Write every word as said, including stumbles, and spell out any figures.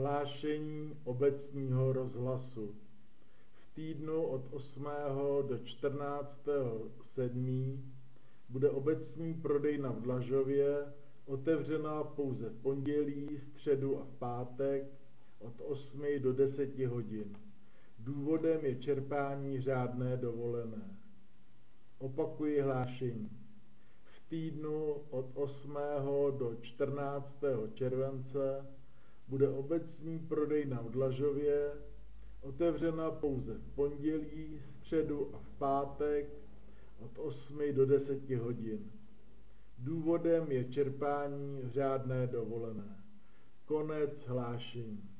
Hlášení obecního rozhlasu. V týdnu od osmého do čtrnáctého sedmého bude obecní prodejna v Dlažově otevřena pouze v pondělí, středu a v pátek od osmi do deseti hodin. Důvodem je čerpání řádné dovolené. Opakuji hlášení. V týdnu od osmého do čtrnáctého července bude obecní prodejna v Dlažově otevřena pouze v pondělí, středu a v pátek od osmi do deseti hodin. Důvodem je čerpání řádné dovolené. Konec hlášení.